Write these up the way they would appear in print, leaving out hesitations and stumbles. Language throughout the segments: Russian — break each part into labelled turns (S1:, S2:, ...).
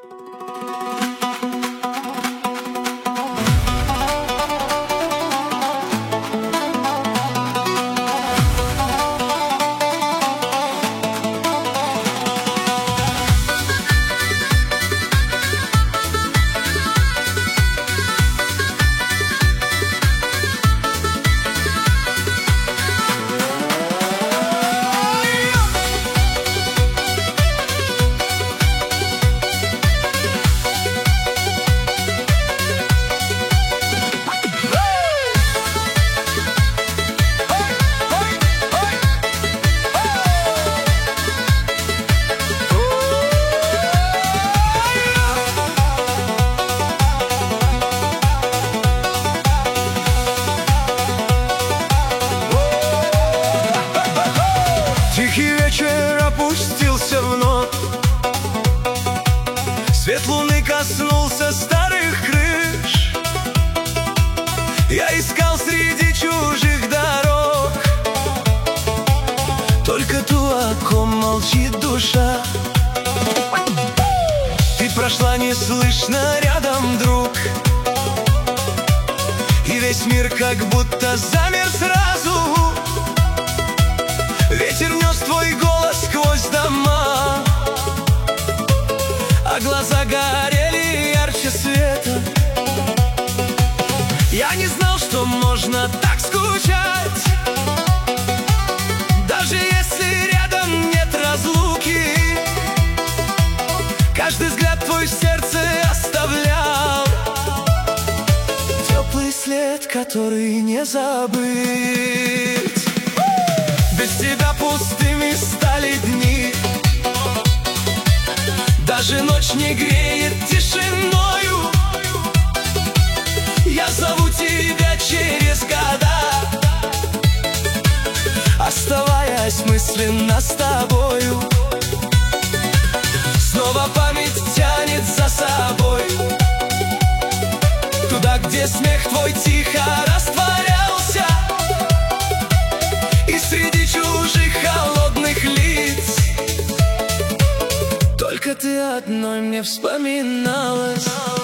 S1: Тихий вечер опустился вновь, свет луны коснулся старых крыш. Я искал среди чужих дорог только ту, о ком молчит душа. Ты прошла неслышно рядом, друг, и весь мир как будто замер сразу. Ветер нес твой голос сквозь дома, а глаза горели ярче света. Я не знал, что можно так скучать, даже если рядом нет разлуки. Каждый взгляд твой в сердце оставлял теплый след, который не забыть. Без тебя пустыми стали дни, даже ночь не греет тишиною. Я зову тебя через года, оставаясь мысленно с тобою. Снова память тянет за собой туда, где смех твой тихо растворялся, и среди чужих холодных лиц только ты одной мне вспоминалась.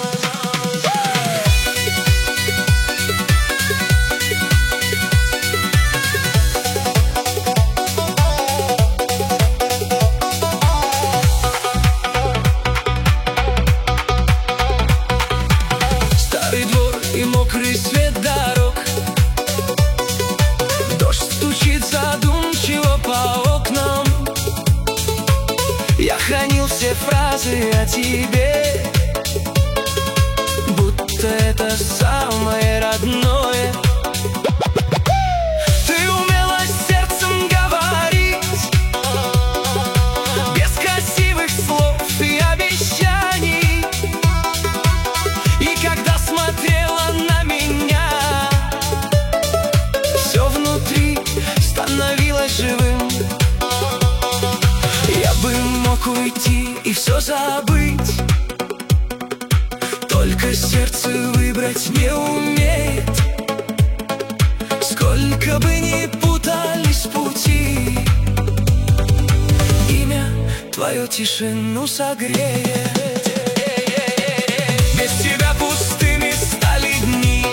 S1: Старый двор и мокрый свет дорог, дождь стучит задумчиво по окнам. Я хранил все фразы о тебе, будто это самое родное. Ты умела с сердцем говорить, без красивых слов и обещаний. И когда смотрела на меня, все внутри становилось живым. Я бы мог уйти и все забыть, только сердце выбрать не умеет. Сколько бы ни путались пути, имя твое тишину согреет. Без тебя пустыми стали дни,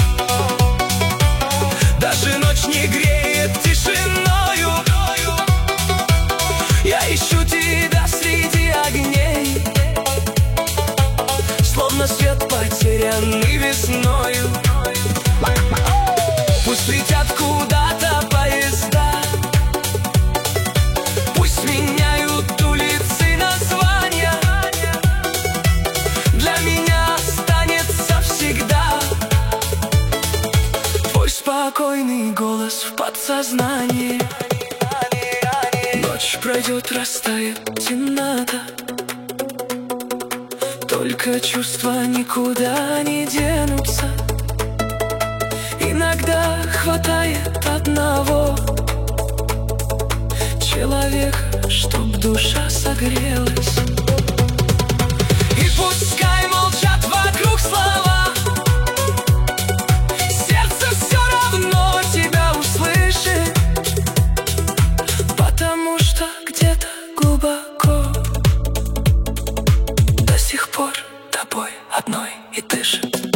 S1: даже ночь не греет тишиною. Я ищу тебя среди огней, словно свет потерянный весною. Пусть летят куда-то поезда, пусть меняют улицы названия, для меня останется всегда твой спокойный голос в подсознании. Ночь пройдет, растает темнота, только чувства никуда не денутся. Иногда хватает одного человека, чтоб душа согрелась. И пускай молчат вокруг слова, сердце все равно тебя услышит, потому что где-то глубоко до сих пор
S2: одной и дышит.